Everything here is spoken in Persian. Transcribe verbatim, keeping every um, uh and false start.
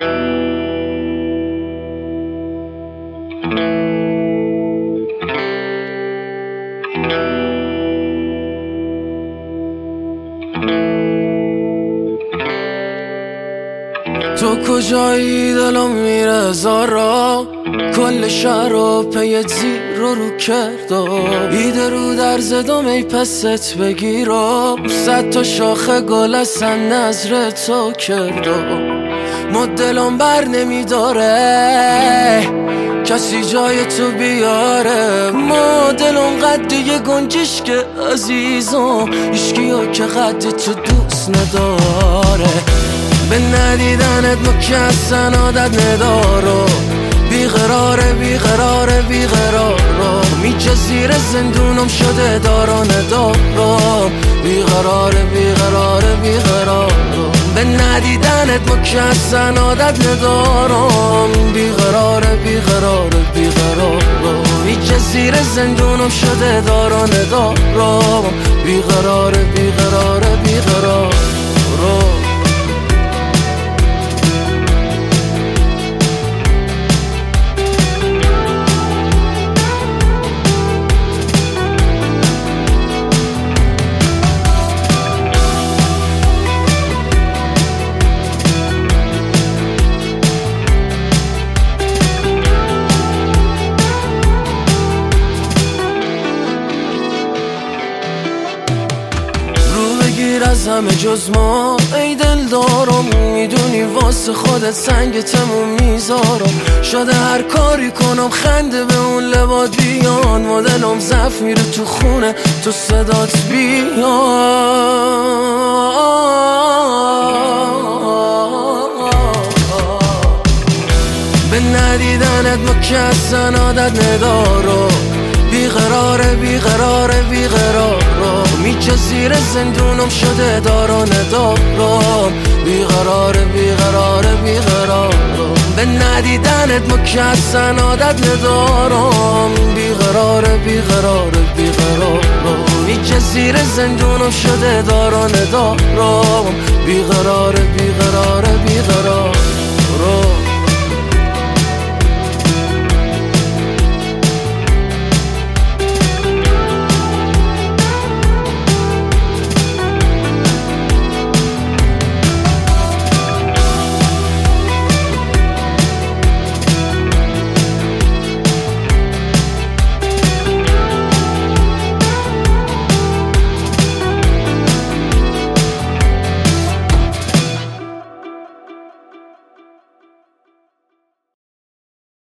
تو کجایی دلم میره زارا، کل شهر رو پی زیر رو رو کرده، ایده رو در زدم ای پست بگیرم، صد تا شاخه گل اصلا نظر تو کرده، ما دلم بر نمیداره کسی جای تو بیاره، ما دلم قد یه گنجش که عزیزم اشکی ها که قد تو دوست نداره، به ندیدنت ما که اصلا عادت ندارو، بیقراره بیقراره بیقراره، میچه زیر زندونم شده دارا ندارم، بیقراره بیقراره بیقراره، به ندیدنت ما که اصلا عادت ندارم، بیقراره بیقراره بیقراره، میچه زیر زندونم شده دارا ندارم، بیقراره بیقراره بیقراره. از همه جز ما ای دل دارم، میدونی واسه خودت سنگ تموم میذارم، شده هر کاری کنم خنده به اون لبات بیان، مدلم ضعف میره تو خونه تو صدات بیان، به ندیدنت ما که اصلا عادت ندارم، بیقراره بیقراره بیقراره، میچه زیر زندونم شده دارا ندارم، بیقراره بیقراره بیقراره، به ندیدنت ما که اصلا عادت ندارم، بیقراره بیقراره بیقراره، میچه زیر زندونم شده دارا ندارم، بیقراره بیقراره بیقراره.